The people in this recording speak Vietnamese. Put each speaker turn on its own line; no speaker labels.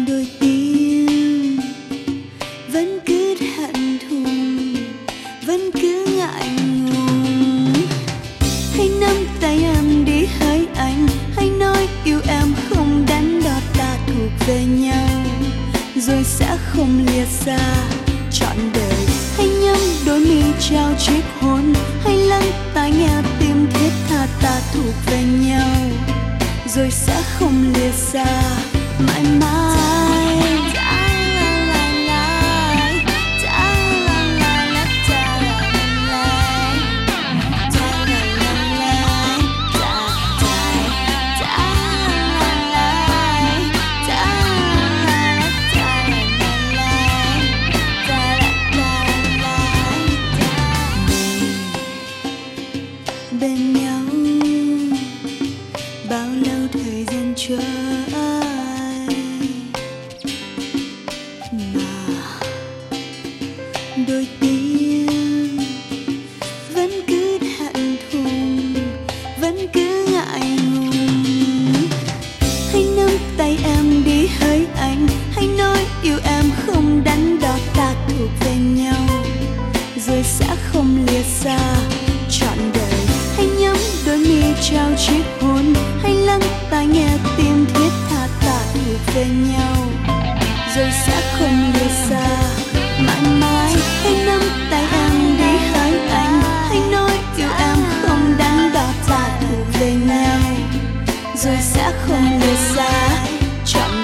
đôi tim vẫn cứ hận thù, vẫn cứ ngại ngùng. Hãy nắm tay em đi hỡi anh, hãy nói yêu em không đắn đo, ta thuộc về nhau rồi sẽ không lìa xa trọn đời. Hãy nhắm đôi mi trao chiếc hôn, hãy lắng tai nghe tim thiết tha, ta thuộc về nhau rồi sẽ không lìa xa mãi mãi. Bên nhau bao lâu thời gian trôi mà đôi tim vẫn cứ hận thù, vẫn cứ ngại ngùng. Hãy nắm tay em đi hỡi anh, hãy nói yêu em không đắn đo, ta thuộc về nhau rồi sẽ không lìa xa trọn đời. Hãy nhắm đôi mi trao chiếc hôn, hãy lắng tai nghe tim thiết tha, ta thuộc về nhau rồi sẽ không lìa xa mãi mãi. Hãy nắm tay em đi hỡi anh, hãy nói yêu em không đắn đo, ta thuộc về nhau rồi sẽ không lìa xa trọn